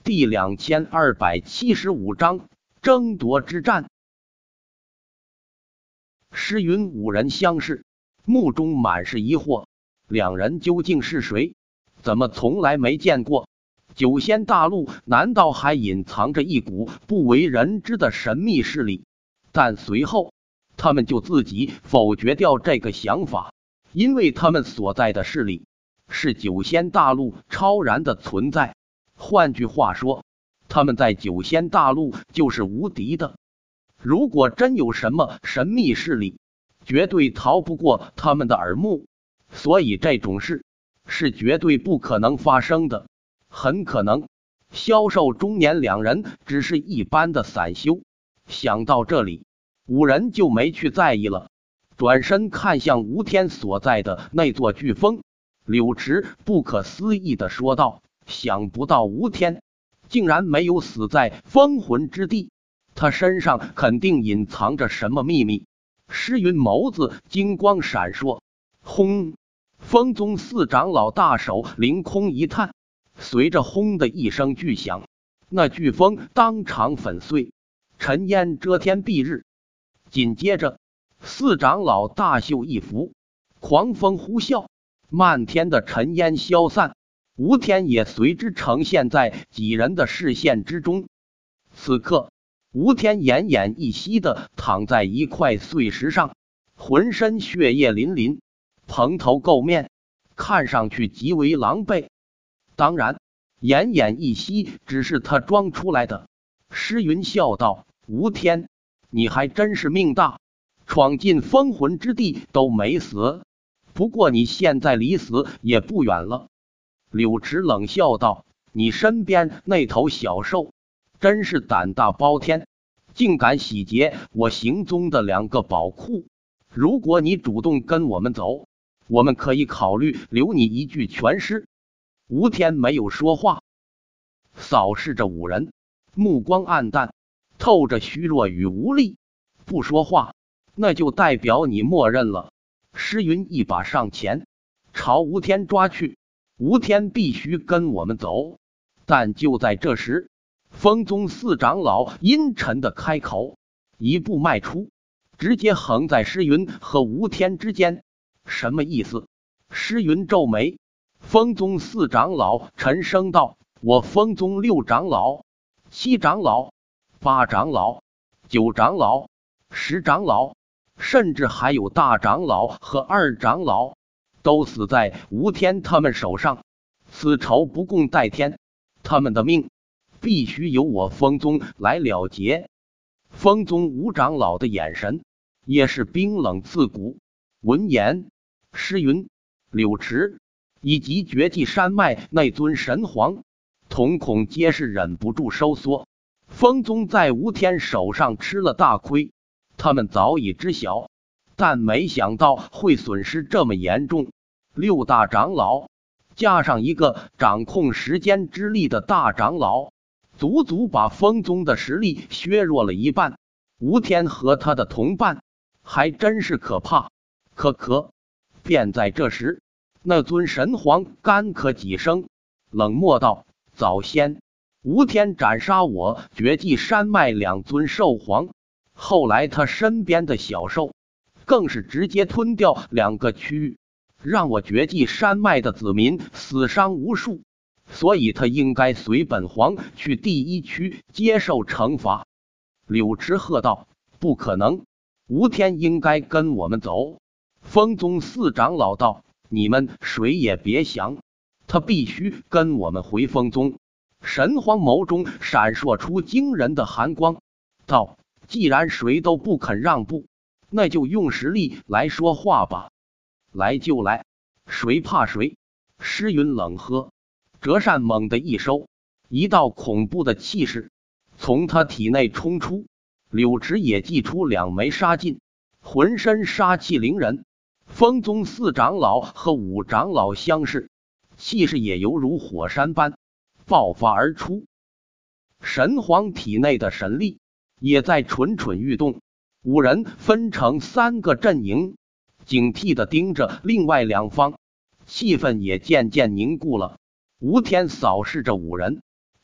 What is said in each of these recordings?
第2275章争夺之战。诗云五人相视，目中满是疑惑，两人究竟是谁？怎么从来没见过？九仙大陆难道还隐藏着一股不为人知的神秘势力？但随后他们就自己否决掉这个想法，因为他们所在的势力是九仙大陆超然的存在。换句话说，他们在九仙大陆就是无敌的。如果真有什么神秘势力，绝对逃不过他们的耳目，所以这种事是绝对不可能发生的。很可能萧寿中年两人只是一般的散修。想到这里，五人就没去在意了，转身看向吴天所在的那座巨峰。柳池不可思议地说道，想不到吴天竟然没有死在封魂之地，他身上肯定隐藏着什么秘密。诗云眸子金光闪烁，轰！风宗四长老大手凌空一探，随着轰的一声巨响，那巨峰当场粉碎，尘烟遮天蔽日。紧接着，四长老大袖一拂，狂风呼啸，漫天的尘烟消散，吴天也随之呈现在几人的视线之中。此刻，吴天奄奄一息地躺在一块碎石上，浑身血液淋淋，蓬头垢面，看上去极为狼狈。当然，奄奄一息只是他装出来的。诗云笑道，吴天，你还真是命大，闯进封魂之地都没死，不过你现在离死也不远了。柳池冷笑道，你身边那头小兽真是胆大包天，竟敢洗劫我行踪的两个宝库。如果你主动跟我们走，我们可以考虑留你一具全尸。吴天没有说话，扫视着五人，目光暗淡，透着虚弱与无力。不说话，那就代表你默认了。诗云一把上前，朝吴天抓去。吴天必须跟我们走。但就在这时，风宗四长老阴沉的开口，一步迈出，直接横在诗云和吴天之间。什么意思？诗云皱眉。风宗四长老沉声道，我风宗六长老、七长老、八长老、九长老、十长老，甚至还有大长老和二长老，都死在吴天他们手上。此仇不共戴天，他们的命必须由我风宗来了结。风宗五长老的眼神也是冰冷刺骨。闻言，诗云、柳池以及绝技山脉那尊神皇瞳孔皆是忍不住收缩。风宗在吴天手上吃了大亏，他们早已知晓，但没想到会损失这么严重。六大长老加上一个掌控时间之力的大长老，足足把风宗的实力削弱了一半。吴天和他的同伴还真是可怕。可便在这时，那尊神皇干咳几声，冷漠道，早先吴天斩杀我绝技山脉两尊兽皇，后来他身边的小兽更是直接吞掉两个区域，让我绝技山脉的子民死伤无数，所以他应该随本皇去第一区接受惩罚。柳池喝道，不可能，吴天应该跟我们走。风宗四长老道，你们谁也别想，他必须跟我们回风宗。神皇眸中闪烁出惊人的寒光，道，既然谁都不肯让步，那就用实力来说话吧。来就来，谁怕谁？诗云冷喝，折扇猛地一收，一道恐怖的气势从他体内冲出。柳池也祭出两枚杀劲，浑身杀气凌人。风宗四长老和五长老相视，气势也犹如火山般爆发而出。神皇体内的神力也在蠢蠢欲动，五人分成三个阵营，警惕地盯着另外两方，气氛也渐渐凝固了。吴天扫视着五人，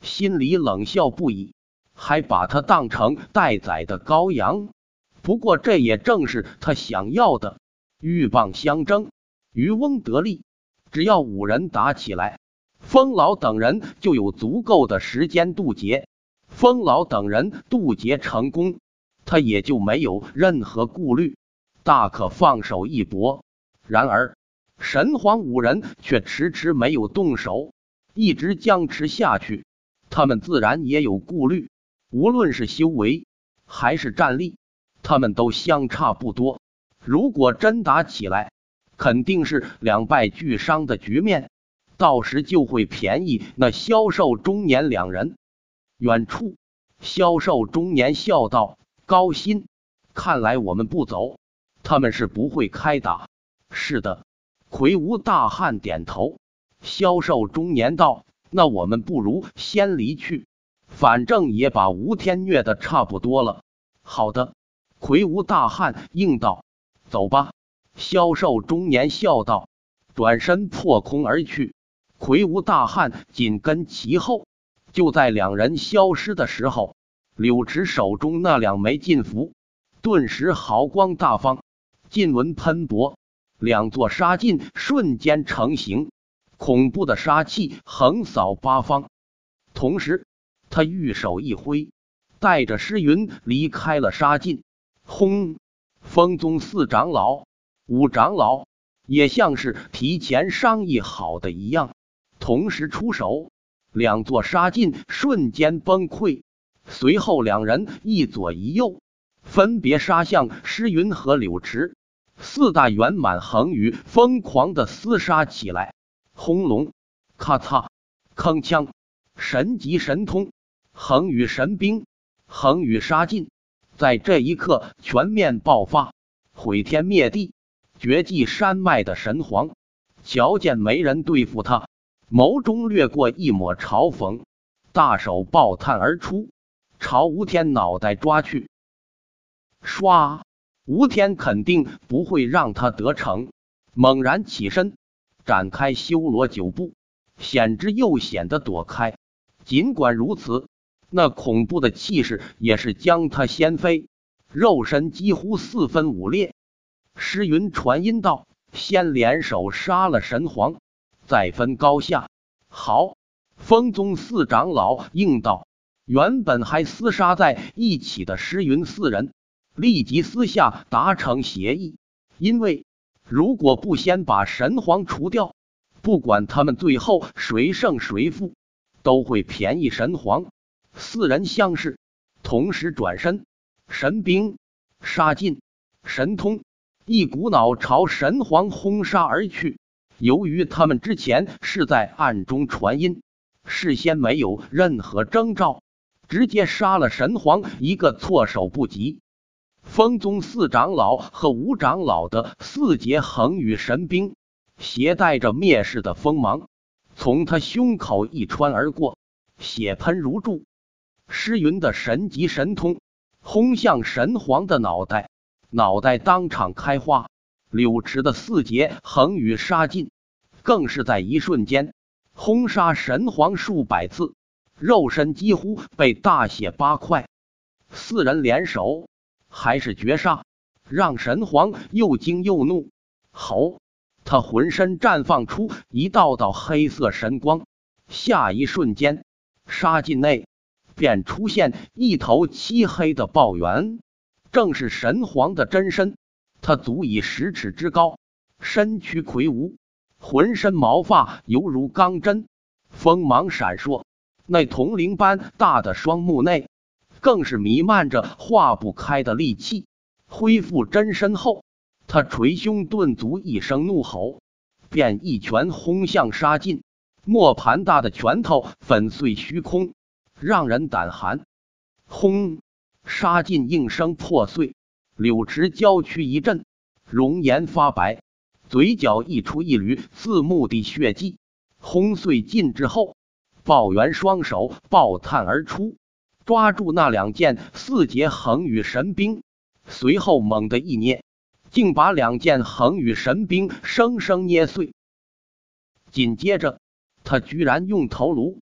心里冷笑不已，还把他当成待宰的羔羊。不过这也正是他想要的，鹬蚌相争，渔翁得利。只要5人打起来，风老等人就有足够的时间渡劫。风老等人渡劫成功，他也就没有任何顾虑，大可放手一搏。然而神皇5人却迟迟没有动手，一直僵持下去。他们自然也有顾虑，无论是修为还是战力，他们都相差不多。如果真打起来，肯定是两败俱伤的局面，到时就会便宜那消瘦中年2人。远处，消瘦中年笑道：“高辛，看来我们不走，他们是不会开打。”是的，魁梧大汉点头。消瘦中年道：“那我们不如先离去，反正也把吴天虐得差不多了。”好的，魁梧大汉应道：“走吧。”消瘦中年笑道，转身破空而去。魁梧大汉紧跟其后。就在2人消失的时候，柳池手中那2枚禁符顿时毫光大放，禁纹喷薄，2座杀禁瞬间成型，恐怖的杀气横扫八方。同时他玉手一挥，带着诗云离开了杀禁。轰！风宗4长老、5长老也像是提前商议好的一样，同时出手，2座杀禁瞬间崩溃。随后2人一左一右，分别杀向诗云和柳池。4大圆满恒宇疯狂地厮杀起来，轰隆、咔嚓、铿锵，神级神通、恒宇神兵、恒宇杀尽，在这一刻全面爆发，毁天灭地，绝迹山脉的神皇瞧见没人对付他，眸中掠过一抹嘲讽，大手爆探而出，朝吴天脑袋抓去。唰！吴天肯定不会让他得逞，猛然起身，展开修罗9步，险之又险的躲开。尽管如此，那恐怖的气势也是将他掀飞，肉身几乎4分5裂。诗云传音道：“先联手杀了神皇，再分高下。”好！风宗4长老应道。原本还厮杀在一起的诗云4人立即私下达成协议，因为如果不先把神皇除掉，不管他们最后谁胜谁负，都会便宜神皇。4人相视，同时转身，神兵、杀尽、神通一股脑朝神皇轰杀而去。由于他们之前是在暗中传音，事先没有任何征兆，直接杀了神皇一个措手不及。风宗4长老和5长老的4节恒宇神兵携带着灭世的锋芒，从他胸口一穿而过，血喷如注。诗云的神级神通轰向神皇的脑袋，脑袋当场开花。柳池的4节恒宇杀尽，更是在一瞬间轰杀神皇数百次，肉身几乎被大卸8块。4人联手还是绝杀，让神皇又惊又怒。吼！他浑身绽放出一道道黑色神光，下一瞬间杀尽内便出现一头漆黑的豹猿，正是神皇的真身。他足以10尺之高，身躯魁梧，浑身毛发犹如钢针，锋芒闪烁。那铜铃般大的双目内更是弥漫着化不开的戾气。恢复真身后，他捶胸顿足，一声怒吼，便一拳轰向杀尽。磨盘大的拳头粉碎虚空，让人胆寒。轰！杀尽应声破碎，柳池娇躯一震，容颜发白，嘴角溢出一缕刺目的血迹。轰碎尽之后，豹猿双手爆探而出，抓住那2件4节恒宇神兵，随后猛地一捏，竟把2件恒宇神兵生生捏碎。紧接着他居然用头颅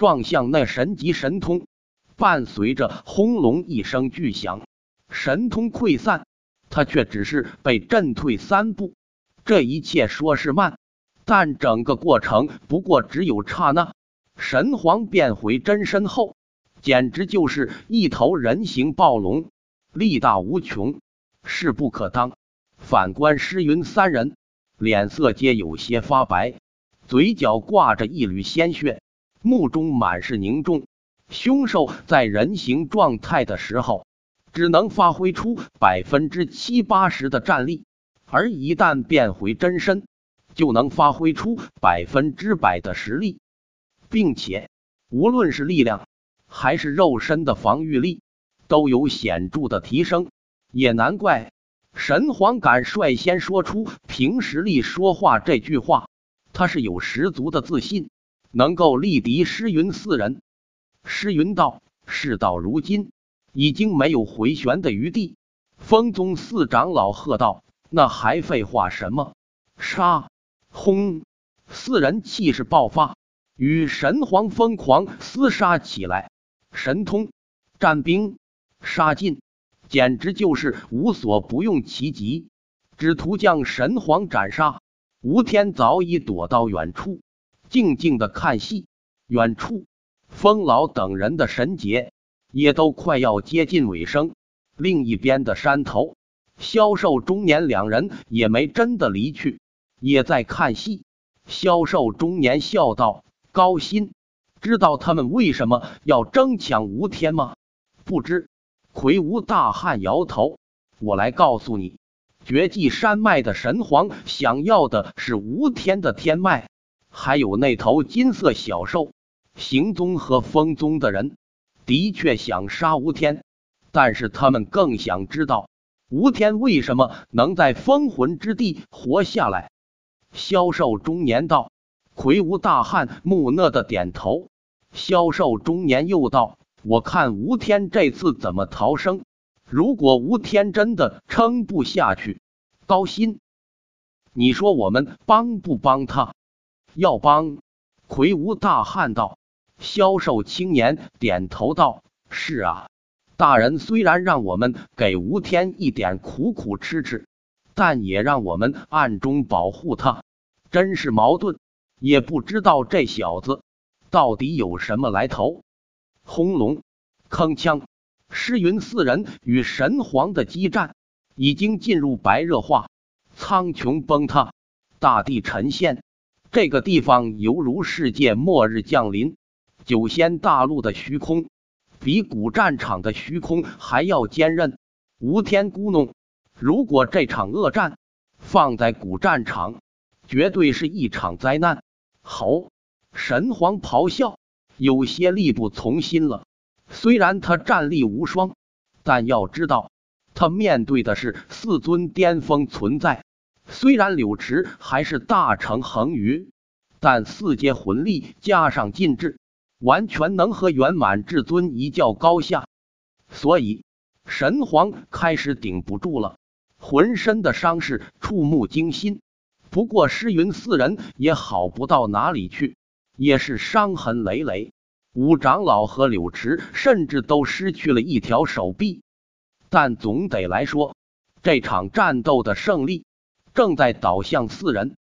撞向那神级神通，伴随着轰隆一声巨响，神通溃散，他却只是被震退3步。这一切说是慢，但整个过程不过只有刹那。神皇变回真身后，简直就是一头人形暴龙，力大无穷，势不可当。反观诗云3人，脸色皆有些发白，嘴角挂着一缕鲜血，目中满是凝重。凶兽在人形状态的时候，只能发挥出70%-80%的战力，而一旦变回真身，就能发挥出100%的实力，并且无论是力量还是肉身的防御力都有显著的提升。也难怪神皇敢率先说出凭实力说话这句话，他是有十足的自信，能够力敌诗云4人。诗云道：事到如今，已经没有回旋的余地。风宗4长老喝道：那还废话什么？杀！轰！4人气势爆发，与神皇疯狂厮杀起来，神通、战兵、杀尽，简直就是无所不用其极，只图将神皇斩杀。吴天早已躲到远处，静静的看戏。远处风老等人的神劫也都快要接近尾声。另一边的山头，萧寿中年2人也没真的离去，也在看戏。萧寿中年笑道：高辛，知道他们为什么要争抢吴天吗？不知。魁梧大汉摇头：我来告诉你，绝技山脉的神皇想要的是吴天的天脉，还有那头金色小兽。行宗和风宗的人的确想杀吴天，但是他们更想知道吴天为什么能在封魂之地活下来。萧寿中年道：魁梧大汉木讷的点头。萧寿中年又道：我看吴天这次怎么逃生？如果吴天真的撑不下去，高辛，你说我们帮不帮他？要帮。魁梧大汉道。萧寿青年点头道：是啊，大人虽然让我们给吴天一点苦苦吃吃，但也让我们暗中保护他，真是矛盾，也不知道这小子到底有什么来头。轰隆，铿锵，诗云4人与神皇的激战已经进入白热化，苍穹崩塌，大地沉陷，这个地方犹如世界末日降临。九仙大陆的虚空比古战场的虚空还要坚韧，吴天咕哝，如果这场恶战放在古战场，绝对是一场灾难。吼！神皇咆哮，有些力不从心了。虽然他战力无双，但要知道他面对的是4尊巅峰存在。虽然柳池还是大成横余，但4阶魂力加上禁制，完全能和圆满至尊一较高下。所以神皇开始顶不住了，浑身的伤势触目惊心。不过诗云4人也好不到哪里去，也是伤痕累累。5长老和柳池甚至都失去了一条手臂。但总得来说，这场战斗的胜利正在倒向4人。